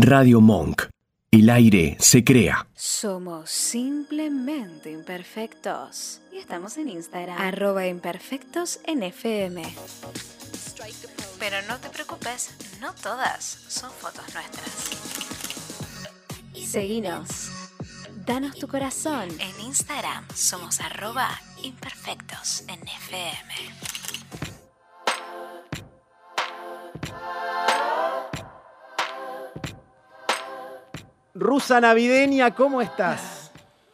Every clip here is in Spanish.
Radio Monk. El aire se crea. Somos simplemente imperfectos. Y estamos en Instagram, @imperfectosnfm. Pero no te preocupes, no todas son fotos nuestras. Seguinos. Danos tu corazón. En Instagram somos @imperfectosnfm. Rusa navideña, ¿cómo estás?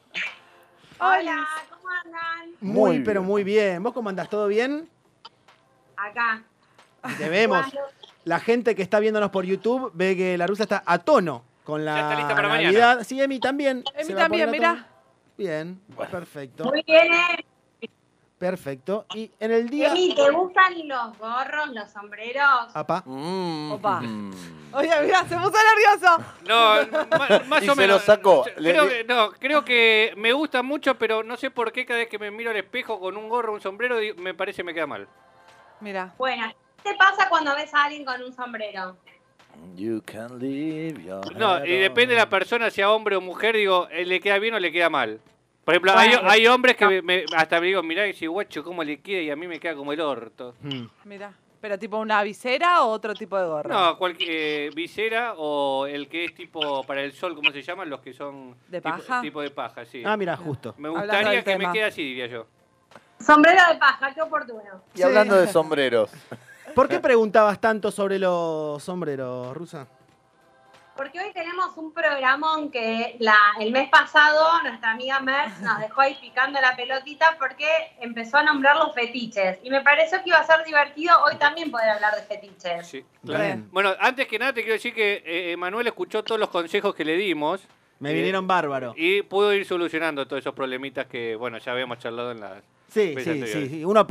Hola, ¿cómo andan? Muy, pero muy bien. ¿Vos cómo andás? ¿Todo bien? Acá. Te vemos. La gente que está viéndonos por YouTube ve que la Rusa está a tono con la Ya está lista para Navidad. mañana. Sí, Emi también. Emi Se va a también, poner a mirá. tono. Bien, perfecto. Muy bien, Perfecto. Y en el día... Emi, ¿te gustan los gorros, los sombreros? Apa. Opa. Oye, mira, se puso nervioso. No, más Y o se menos. lo sacó. Creo que me gusta mucho, pero no sé por qué cada vez que me miro al espejo con un gorro o un sombrero, me parece que me queda mal. Mira. Bueno, ¿qué te pasa cuando ves a alguien con un sombrero? You can leave your No, head y depende de la persona, sea hombre o mujer, digo, ¿le queda bien o le queda mal? Por ejemplo, Bueno. hay hombres que hasta me digo, mirá, ese guacho cómo le queda y a mí me queda como el orto. Mira. Pero tipo una visera o otro tipo de gorro. No, cualquier visera o el que es tipo para el sol, ¿cómo se llaman? Los que son ¿De paja? Tipo de paja, sí. Ah, mira, justo. Me Hablando gustaría del que tema. me quede así, diría yo. Sombrero de paja, qué oportuno. Y hablando de sombreros. ¿Por qué preguntabas tanto sobre los sombreros, Rusa? Porque hoy tenemos un programón que el mes pasado nuestra amiga Merz nos dejó ahí picando la pelotita porque empezó a nombrar los fetiches. Y me pareció que iba a ser divertido hoy también poder hablar de fetiches. Sí, Bien. Bueno, antes que nada te quiero decir que Manuel escuchó todos los consejos que le dimos. Me vinieron bárbaro. Y pudo ir solucionando todos esos problemitas que, bueno, ya habíamos charlado en las Sí, veces sí, anteriores. sí. Uno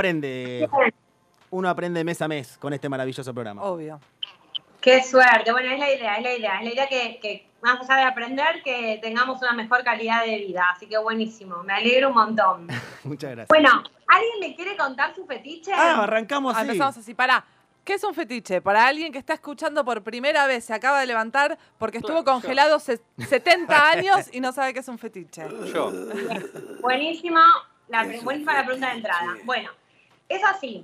aprende mes a mes con este maravilloso programa. Obvio. Qué suerte. Bueno, es la idea que más allá de aprender, que tengamos una mejor calidad de vida. Así que buenísimo, me alegro un montón. Muchas gracias. Bueno, ¿alguien me quiere contar su fetiche? Arrancamos así. Empezamos así. Pará. ¿Qué es un fetiche? Para alguien que está escuchando por primera vez, se acaba de levantar porque estuvo Claro, congelado 70 años y no sabe qué es un fetiche. Yo. Buenísima la pregunta de entrada. Bueno, es así.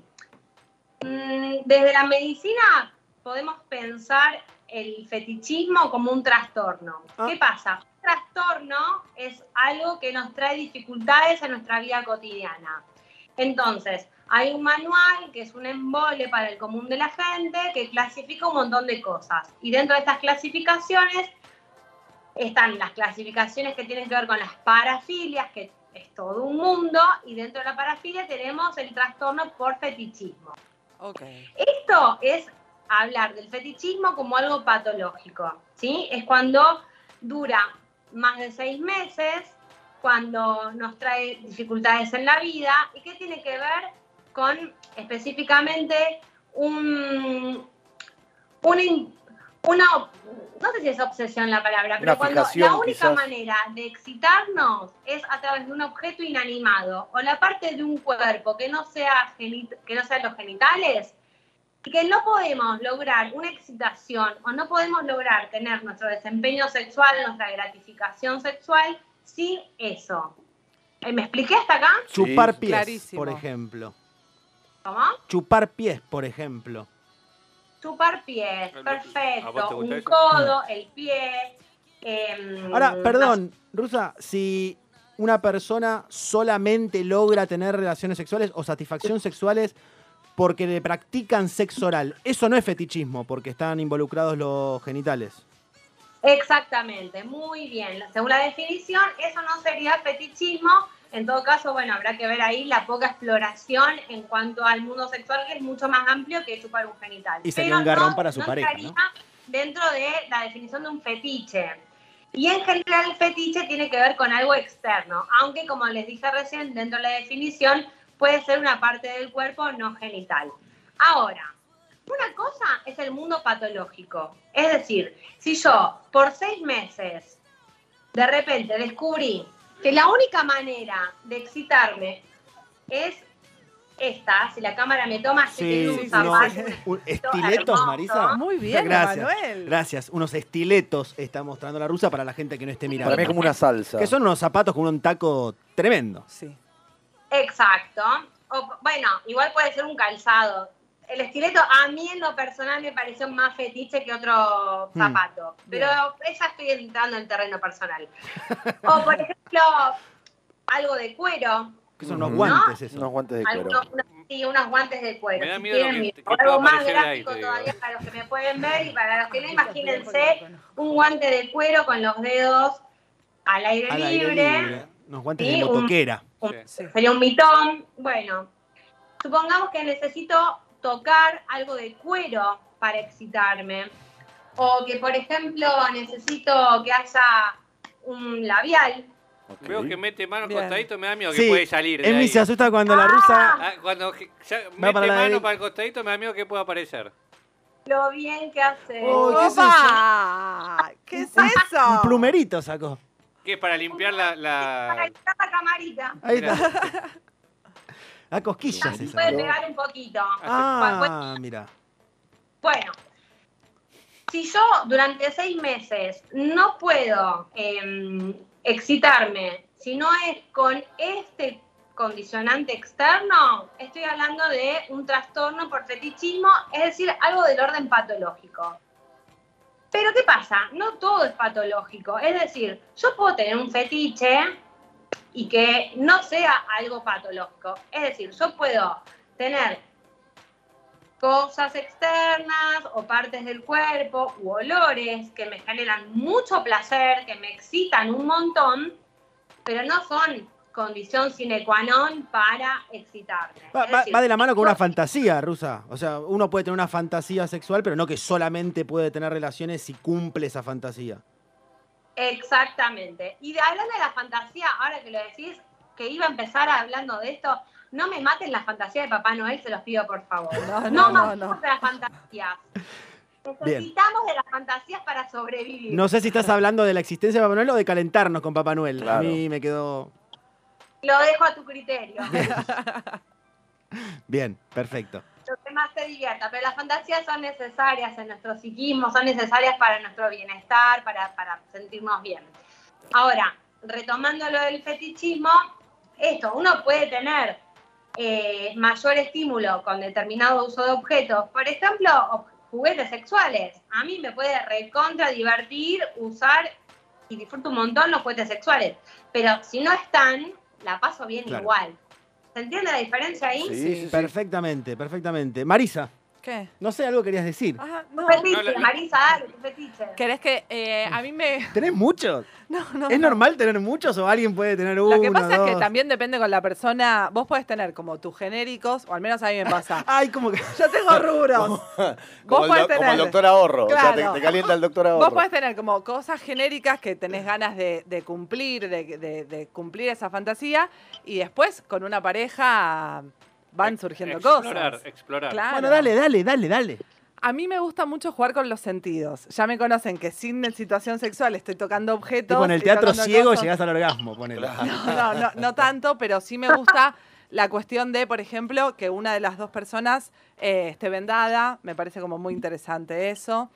Desde la medicina podemos pensar el fetichismo como un trastorno. ¿Qué pasa? Un trastorno es algo que nos trae dificultades en nuestra vida cotidiana. Entonces, hay un manual que es un embole para el común de la gente que clasifica un montón de cosas. Y dentro de estas clasificaciones están las clasificaciones que tienen que ver con las parafilias, que es todo un mundo, y dentro de la parafilia tenemos el trastorno por fetichismo. Ok. Esto es hablar del fetichismo como algo patológico, ¿sí? Es cuando dura más de 6 meses, cuando nos trae dificultades en la vida, y que tiene que ver con específicamente no sé si es obsesión la palabra, pero Una cuando fijación, la única quizás. manera de excitarnos es a través de un objeto inanimado o la parte de un cuerpo que no sea los genitales, y que no podemos lograr una excitación o no podemos lograr tener nuestro desempeño sexual, nuestra gratificación sexual sin eso. ¿Me expliqué hasta acá? Chupar Sí. pies, Clarísimo. por ejemplo. ¿Cómo? Chupar pies, por ejemplo. Chupar pies, ¿A vos te perfecto. gusta Un eso? codo, el pie. Ahora, perdón, Rusa, si una persona solamente logra tener relaciones sexuales o satisfacción sexuales porque le practican sexo oral, eso no es fetichismo porque están involucrados los genitales. Exactamente, muy bien. Según la definición, eso no sería fetichismo. En todo caso, bueno, habrá que ver ahí la poca exploración en cuanto al mundo sexual, que es mucho más amplio que chupar un genital. Y sería Pero un garrón para su pareja, estaría ¿no? dentro de la definición de un fetiche. Y en general el fetiche tiene que ver con algo externo, aunque como les dije recién, dentro de la definición puede ser una parte del cuerpo no genital. Ahora, una cosa es el mundo patológico. Es decir, si yo por 6 meses de repente descubrí que la única manera de excitarme es esta, si la cámara me toma, estoy teniendo un Sí, zapato. estiletos, hermoso. Marisa. Muy bien, Gracias. Emanuel. Gracias. Unos estiletos está mostrando la rusa para la gente que no esté mirando. Para mí es como una salsa. Que son unos zapatos con un taco tremendo. Sí. Exacto. O, bueno, igual puede ser un calzado. El estileto a mí en lo personal me pareció más fetiche que otro zapato. Pero ya estoy entrando en terreno personal. O por ejemplo, algo de cuero. Que son unos guantes eso. Unos guantes de cuero. Unos guantes de cuero. Me da Si miedo quieren, que o pueda algo más aparecer ahí, gráfico te digo. todavía para los que me pueden ver y para los que no, imagínense un guante de cuero con los dedos al aire Al libre. aire libre. Unos guantes Sí, de motoquera. Sí. Sería un mitón. Bueno, supongamos que necesito tocar algo de cuero para excitarme. O que, por ejemplo, necesito que haya un labial. Veo que mete mano Bien. costadito, me da miedo que Sí, puede salir de Emi ahí. se asusta cuando la rusa... Ah, cuando Va para mete la mano derecha. para el costadito, me da miedo que pueda aparecer. Lo bien que hace. Oh, ¿qué es ¡Opa! ¿Qué es eso? Un plumerito sacó. ¿Qué es para limpiar Para la... quitar la camarita. Ahí está. A cosquillas Se esa. puede pegar un poquito. Ah, mira. Bueno, si yo durante 6 meses no puedo excitarme, si no es con este condicionante externo, estoy hablando de un trastorno por fetichismo, es decir, algo del orden patológico. Pero ¿qué pasa? No todo es patológico. Es decir, yo puedo tener un fetiche y que no sea algo patológico. Es decir, yo puedo tener cosas externas o partes del cuerpo u olores que me generan mucho placer, que me excitan un montón, pero no son condición sine qua non para excitarme. Es decir, Va de la mano con una fantasía, rusa. O sea, uno puede tener una fantasía sexual, pero no que solamente puede tener relaciones si cumple esa fantasía. Exactamente. Y hablando de la fantasía, ahora que lo decís, que iba a empezar hablando de esto, no me maten la fantasía de Papá Noel, se los pido por favor. No matemos las fantasías. Necesitamos de las fantasías para sobrevivir. No sé si estás hablando de la existencia de Papá Noel o de calentarnos con Papá Noel. Claro. A mí me quedó... Lo dejo a tu criterio. Bien, perfecto. Lo que más te divierta. Pero las fantasías son necesarias en nuestro psiquismo, son necesarias para nuestro bienestar, para sentirnos bien. Ahora, retomando lo del fetichismo, uno puede tener mayor estímulo con determinado uso de objetos. Por ejemplo, juguetes sexuales. A mí me puede recontra divertir usar y disfruto un montón los juguetes sexuales. Pero si no están, la paso bien Claro. igual. ¿Se entiende la diferencia ahí? Sí. Perfectamente, perfectamente. Marisa, ¿Qué? no sé, algo querías decir. Ajá, Tu no. fetiche, No, Marisa, dale, tu fetiche. ¿Querés que a mí me... ¿Tenés muchos? No. ¿Es normal tener muchos o alguien puede tener uno, Lo que pasa es que dos? también depende con la persona. Vos podés tener como tus genéricos, o al menos a mí me pasa. Ay, como que... Yo tengo rubros. Como, podés como el tener- doctor ahorro. O sea, Claro. te calienta el doctor ahorro. Vos podés tener como cosas genéricas que tenés ganas de cumplir, de cumplir esa fantasía, y después con una pareja van surgiendo cosas. Explorar. Claro. Bueno, dale. A mí me gusta mucho jugar con los sentidos. Ya me conocen que sin situación sexual estoy tocando objetos. Tipo en el y teatro tocando ciego cosas. llegás al orgasmo, ponele. No tanto, pero sí me gusta la cuestión de, por ejemplo, que una de las dos personas esté vendada. Me parece como muy interesante eso.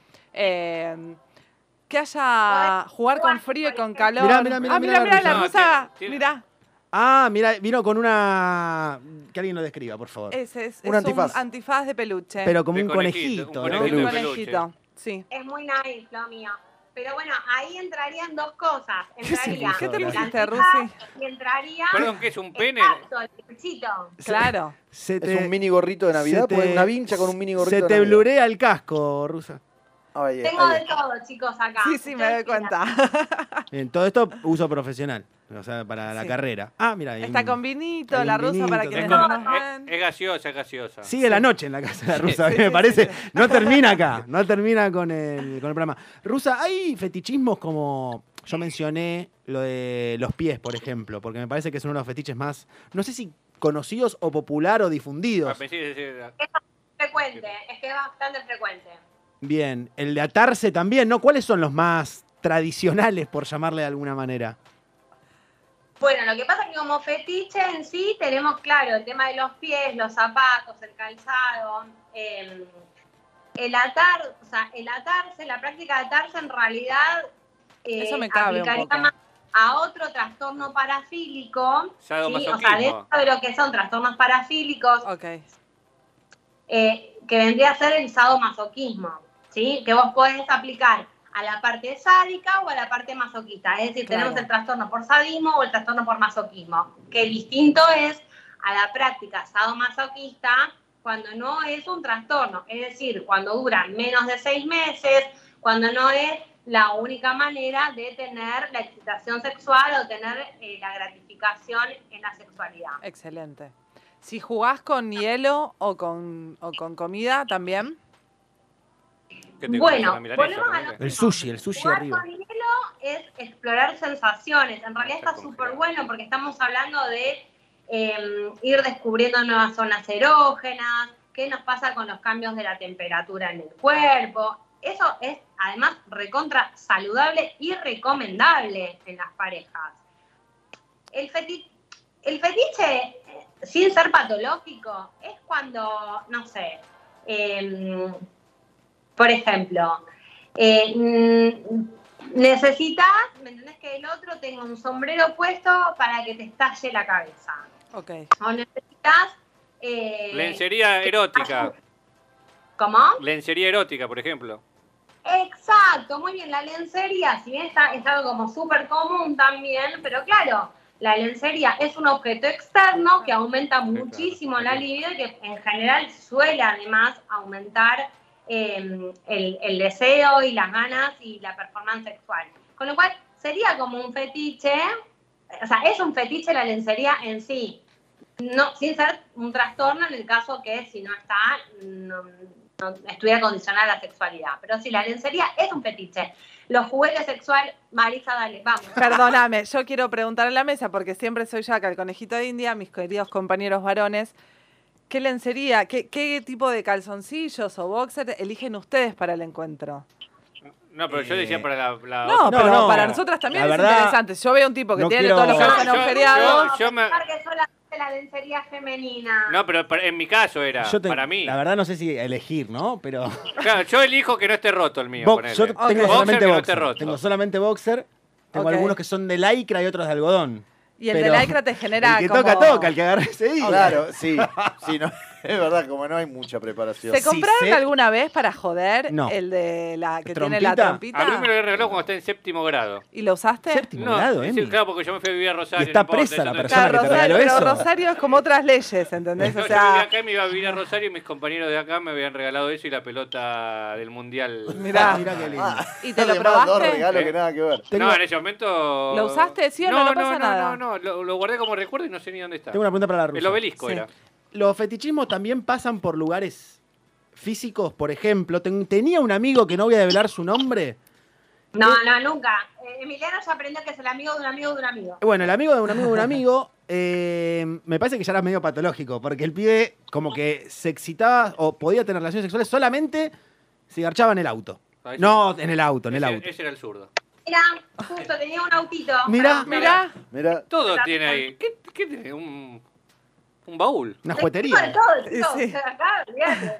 Que haya jugar con frío y con calor. Mirá Mirá, la la rusa. rusa. No, tiene- Mirá. Ah, mira, vino con una... Que alguien lo describa, por favor. Ese es Un antifaz. un antifaz de peluche. Pero como De un conejito, conejito, un ¿no? conejito un de conejito. Sí. Es muy nice lo mío. Pero bueno, ahí entrarían dos cosas. Entraría ¿Qué te el pusiste, antifaz Rusi? y entraría... Perdón, ¿qué es un pene? Exacto, el peluchito. Claro. Se Es un mini gorrito de Navidad, se pues una vincha con un mini gorrito Se de te Navidad. blurea el casco, Rusa. Ahí, Tengo ahí. de todo, chicos, acá. Sí, me doy cuenta. Bien, todo esto uso profesional, o sea, para la Sí. carrera. Ah, mira. hay Está un- con vinito, hay la un rusa para vinito, quienes tengo- no nos ven. Es gaseosa, es gaseosa. Sigue la noche en la casa de la Rusa, Sí, me sí, parece. sí. No termina acá, no termina con el programa. Rusa, hay fetichismos como yo mencioné lo de los pies, por ejemplo, porque me parece que son unos fetiches más, no sé si conocidos o popular o Ah, difundidos. pensé que- Frecuente, es que es bastante frecuente. Bien, el de atarse también, ¿no? ¿Cuáles son los más tradicionales, por llamarle de alguna manera? Bueno, lo que pasa es que como fetiche en sí tenemos claro el tema de los pies, los zapatos, el calzado, el atarse, la práctica de atarse en realidad Eso me cabe un aplicaría poco. más a otro trastorno parafílico, ¿sí? O Sadomasoquismo. sea, dentro de lo que son trastornos parafílicos, Ok. que vendría a ser el sadomasoquismo, ¿sí? Que vos podés aplicar a la parte sádica o a la parte masoquista. Es decir, Claro. tenemos el trastorno por sadismo o el trastorno por masoquismo. Que distinto es a la práctica sadomasoquista cuando no es un trastorno. Es decir, cuando dura menos de 6 meses, cuando no es la única manera de tener la excitación sexual o tener la gratificación en la sexualidad. Excelente. Si jugás con hielo o con comida, ¿también? ¿Qué te Bueno, gusta, una milanesa, volvemos a ponele? lo El sushi Jugar arriba. con hielo es explorar sensaciones. En realidad Está está súper congelado. bueno porque estamos hablando de ir descubriendo nuevas zonas erógenas, qué nos pasa con los cambios de la temperatura en el cuerpo. Eso es además recontra saludable y recomendable en las parejas. El fetiche, sin ser patológico, es cuando, no sé, por ejemplo, necesitas, ¿me entendés? Que el otro tenga un sombrero puesto para que te estalle la cabeza. Ok. O necesitas... Lencería erótica. ¿Cómo? Lencería erótica, por ejemplo. Exacto, muy bien. La lencería, si bien es algo como súper común también, pero claro, la lencería es un objeto externo que aumenta muchísimo la libido y que en general suele además aumentar el deseo y las ganas y la performance sexual. Con lo cual sería como un fetiche, o sea, es un fetiche la lencería en sí, no, sin ser un trastorno en el caso que si no está, no estuviera condicionada la sexualidad. Pero sí, la lencería es un fetiche. Los juguetes sexuales, Marisa, dale, vamos. Perdóname, yo quiero preguntar en la mesa, porque siempre soy yo acá el conejito de India, mis queridos compañeros varones, ¿qué lencería, qué tipo de calzoncillos o boxer eligen ustedes para el encuentro? No, pero yo decía para la No, otra. pero no, para nosotras también la es verdad, interesante. Yo veo un tipo que no tiene quiero- todos los Yo- calzones agujereados. yo me- Pensar que solamente la lencería femenina. No, pero en mi caso era, para mí. La verdad no sé si elegir, ¿no? Pero Claro, yo elijo que no esté roto el mío, yo ponele. tengo Ok. solamente Boxer que no boxer. esté roto. Tengo solamente boxer. Tengo Ok. algunos que son de lycra y otros de algodón. Y el de Pero lycra te genera el que como... toca, el que agarra ese día. Claro, sí. Sí, no, es verdad, como no hay mucha preparación. ¿Se compraron sé- alguna vez para joder No. el de la que ¿Trompita? tiene la trompita? A mí me lo regaló cuando estaba en séptimo grado. ¿Y lo usaste? Séptimo grado, sí, Emi. claro, porque yo me fui a vivir a Rosario. Y está no importa, presa eso la no es- persona Claro, que te regaló Rosario, pero eso. Rosario es como otras leyes, ¿entendés? No, O yo vivía sea, acá y me iba a vivir a Rosario y mis compañeros de acá me habían regalado eso y la pelota del mundial. mirá. Mirá qué lindo. ¿Y te lo Además, dos probaste? regalos que nada que ver. Tengo- No, en ese momento. ¿Lo usaste? ¿Sí o no? No pasa nada. No, lo guardé como recuerdo y no sé ni dónde está. Tengo una pregunta para la rusa. El obelisco Sí. era. Los fetichismos también pasan por lugares físicos, por ejemplo. Tenía un amigo que no voy a develar su nombre. No, nunca. Emiliano ya aprendió que es el amigo de un amigo de un amigo. Bueno, el amigo de un amigo de un amigo, me parece que ya era medio patológico, porque el pibe como que se excitaba o podía tener relaciones sexuales solamente si garchaba en el auto. Ahí sí. No, en el auto, en el Ese- auto. Ese era el zurdo. Mira, justo tenía un autito. Mirá. Mirá, Mira, Todo tiene ahí. ¿Qué tiene? Un baúl. Una De juguetería. todo, de todo. Sí. Acá, olvídate.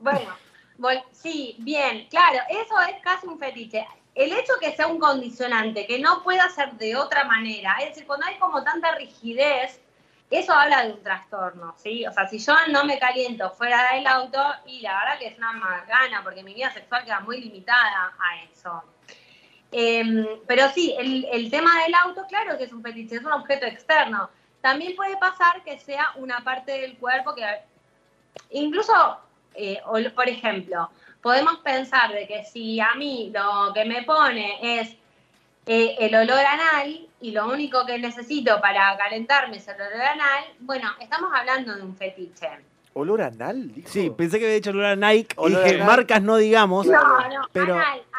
Bueno, sí, bien, claro, eso es casi un fetiche. El hecho que sea un condicionante, que no pueda ser de otra manera, es decir, cuando hay como tanta rigidez, eso habla de un trastorno, ¿sí? O sea, si yo no me caliento fuera del auto, y la verdad que es una macana, porque mi vida sexual queda muy limitada a eso. Pero sí, el tema del auto, claro que es un fetiche, es un objeto externo. También puede pasar que sea una parte del cuerpo que incluso, por ejemplo, podemos pensar de que si a mí lo que me pone es el olor anal y lo único que necesito para calentarme es el olor anal, bueno, estamos hablando de un fetiche. ¿olor anal? Dijo. Sí, pensé que había dicho olor a Nike y Olor a dije, Nike. marcas no digamos. No, pero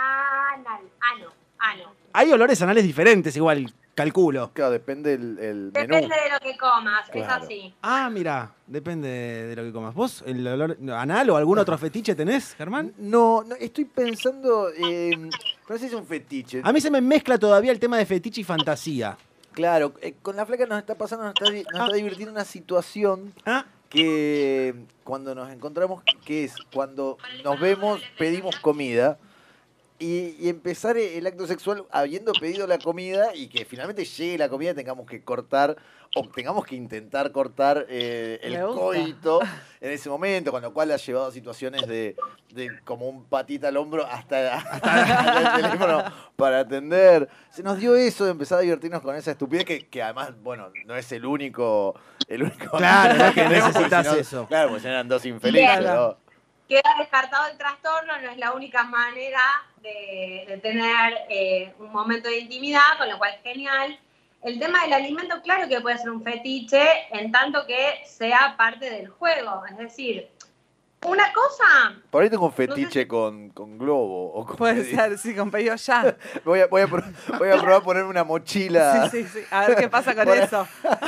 ano. hay olores anales diferentes igual, calculo. Claro, depende el menú. Depende de lo que comas, es Claro. así. Ah, mira, depende de lo que comas. ¿Vos el olor anal o algún otro fetiche tenés, Germán? No, estoy pensando, no sé si es un fetiche. A mí se me mezcla todavía el tema de fetiche y fantasía. Claro, con la flaca nos está pasando, nos está divirtiendo una situación que cuando nos encontramos, que es cuando nos vemos, pedimos comida y empezar el acto sexual habiendo pedido la comida y que finalmente llegue la comida, tengamos que cortar o tengamos que intentar cortar el coito en ese momento, con lo cual ha llevado a situaciones de como un patita al hombro hasta el teléfono para atender. Se nos dio eso de empezar a divertirnos con esa estupidez que además, bueno, no es el único claro, no es que necesitas sino, eso. Claro, pues eran dos infelices, ¿no? Queda descartado el trastorno, no es la única manera de tener un momento de intimidad, con lo cual es genial. El tema del alimento, claro que puede ser un fetiche en tanto que sea parte del juego. Es decir, una cosa... Por ahí tengo un fetiche con globo. O con Puede ser, sí, con pedido ya. Voy a probar a ponerme una mochila. Sí. A ver qué pasa con eso.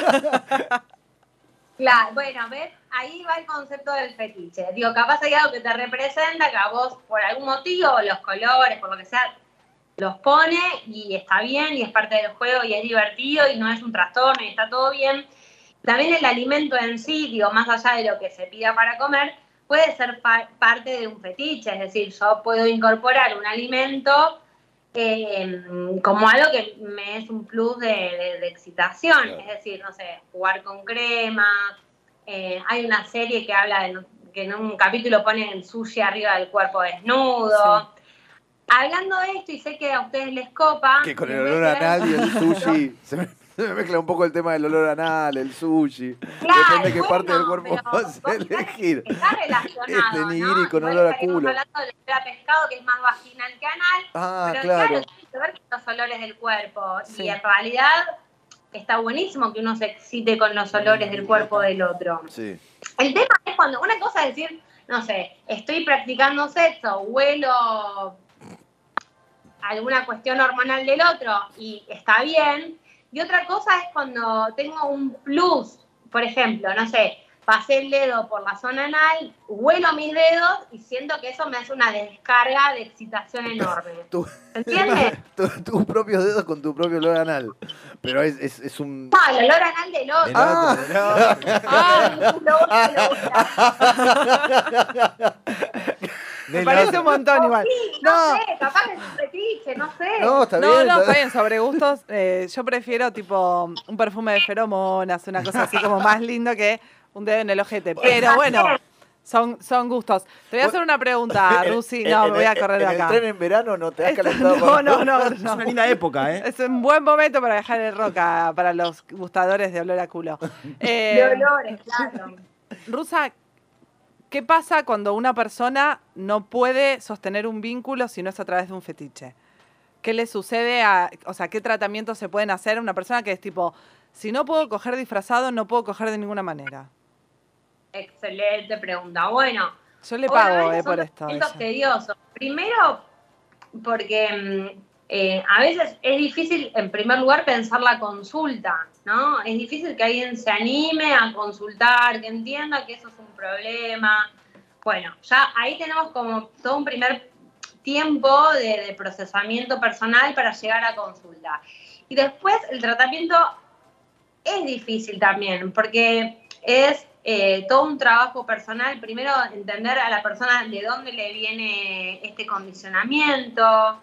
Claro, bueno, ¿ves? Ahí va el concepto del fetiche. Digo, capaz hay algo que te representa, que a vos, por algún motivo, los colores, por lo que sea, los pone y está bien y es parte del juego y es divertido y no es un trastorno y está todo bien. También el alimento en sí, digo, más allá de lo que se pida para comer, puede ser parte de un fetiche. Es decir, yo puedo incorporar un alimento como algo que me es un plus de excitación. Claro. Es decir, no sé, jugar con crema. Hay una serie que habla de que en un capítulo ponen el sushi arriba del cuerpo desnudo. Sí. Hablando de esto, y sé que a ustedes les copa... Que con el olor anal y el sushi... se me mezcla un poco el tema del olor anal, el sushi. Claro, depende de qué parte del cuerpo vas a elegir. Está relacionado, nigiri con olor a culo. Estamos hablando del olor a pescado, que es más vaginal que anal. Pero claro, tiene que ver con los olores del cuerpo. Sí. Y en realidad está buenísimo que uno se excite con los olores del cuerpo del otro. Sí. El tema es cuando una cosa es decir, no sé, estoy practicando sexo, huelo alguna cuestión hormonal del otro y está bien. Y otra cosa es cuando tengo un plus, por ejemplo, no sé, pasé el dedo por la zona anal, huelo mis dedos y siento que eso me hace una descarga de excitación enorme. ¿Entiendes? Tus propios dedos con tu propio olor anal. Pero es un... No, el olor anal del otro. Me parece un montón igual. No sé, capaz es un fetiche, no sé. No, está bien. No, está bien, sobre gustos. Yo prefiero tipo un perfume de feromonas, una cosa así como más lindo que un dedo en el ojete. Pero bueno, son gustos. Te voy a hacer una pregunta, Rusi. No, me voy a correr de acá. ¿El tren en verano no te has calentado? No. Es una linda época, ¿eh? Es un buen momento para viajar en roca para los gustadores de olor a culo. De olores, claro. Rusa, ¿qué pasa cuando una persona no puede sostener un vínculo si no es a través de un fetiche? ¿Qué le sucede o sea, qué tratamientos se pueden hacer a una persona que es tipo, si no puedo coger disfrazado, no puedo coger de ninguna manera? Excelente pregunta. Bueno, yo le pago por esto. Es tedioso. Primero, porque a veces es difícil, en primer lugar, pensar la consulta, ¿no? Es difícil que alguien se anime a consultar, que entienda que eso es un problema. Bueno, ya ahí tenemos como todo un primer tiempo de procesamiento personal para llegar a consulta. Y después el tratamiento es difícil también, porque es todo un trabajo personal. Primero, entender a la persona de dónde le viene este condicionamiento.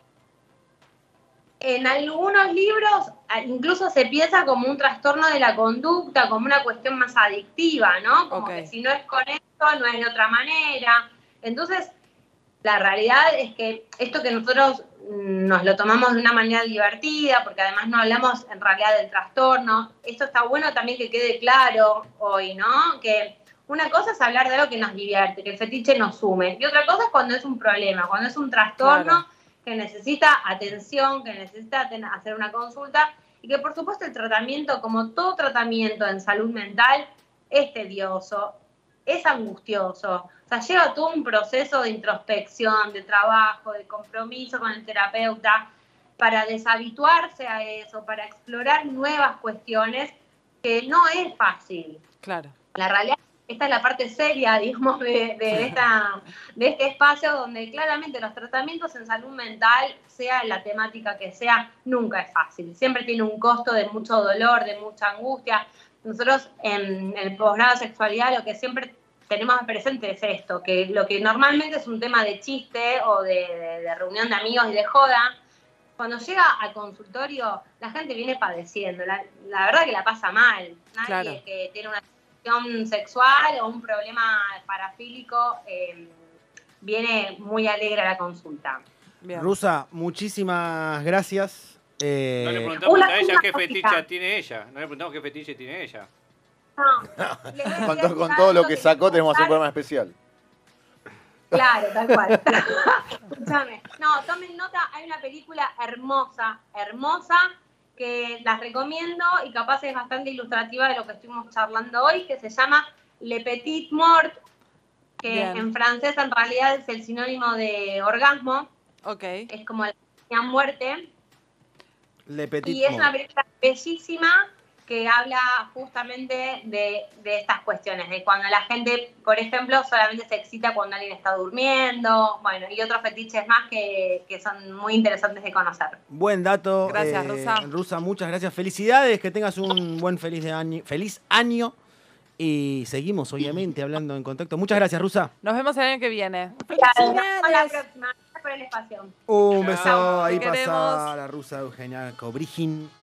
En algunos libros incluso se piensa como un trastorno de la conducta, como una cuestión más adictiva, ¿no? Como que si no es con esto, no es de otra manera. Entonces, la realidad es que esto que nosotros nos lo tomamos de una manera divertida, porque además no hablamos en realidad del trastorno. Esto está bueno también que quede claro hoy, ¿no? Que una cosa es hablar de algo que nos divierte, que el fetiche nos sume. Y otra cosa es cuando es un problema, cuando es un trastorno, claro, que necesita atención, que necesita hacer una consulta. Y que por supuesto el tratamiento, como todo tratamiento en salud mental, es tedioso, es angustioso. O sea, lleva todo un proceso de introspección, de trabajo, de compromiso con el terapeuta para deshabituarse a eso, para explorar nuevas cuestiones, que no es fácil. Claro. La realidad es esta es la parte seria, digamos, de este espacio, donde claramente los tratamientos en salud mental, sea la temática que sea, nunca es fácil. Siempre tiene un costo de mucho dolor, de mucha angustia. Nosotros en el posgrado de sexualidad lo que siempre tenemos presente es esto, que lo que normalmente es un tema de chiste o de reunión de amigos y de joda, cuando llega al consultorio, la gente viene padeciendo. La verdad que la pasa mal. Nadie que tiene una situación sexual o un problema parafílico viene muy alegre a la consulta. Bien. Rusa, muchísimas gracias. No le preguntamos a ella qué fetiche tiene ella. No le preguntamos qué fetiche tiene ella. No. Con todo lo que sacó tenemos un programa especial. Claro, tal cual. Escúchame. No, tomen nota, hay una película hermosa, que las recomiendo y capaz es bastante ilustrativa de lo que estuvimos charlando hoy, que se llama Le Petit Mort, que en francés en realidad es el sinónimo de orgasmo. Ok. Es como la pequeña muerte. Le Petit y es Mort. una película bellísima que habla justamente de estas cuestiones, de cuando la gente, por ejemplo, solamente se excita cuando alguien está durmiendo, bueno, y otros fetiches más que son muy interesantes de conocer. Buen dato. Gracias, Rusa. Rusa, muchas gracias. Felicidades, que tengas un buen feliz año. Y seguimos, obviamente, hablando en contacto. Muchas gracias, Rusa. Nos vemos el año que viene. Hasta la próxima. Gracias por el espacio. Un beso. Chao. Ahí Te pasa queremos. la rusa Eugenia Cobrijin.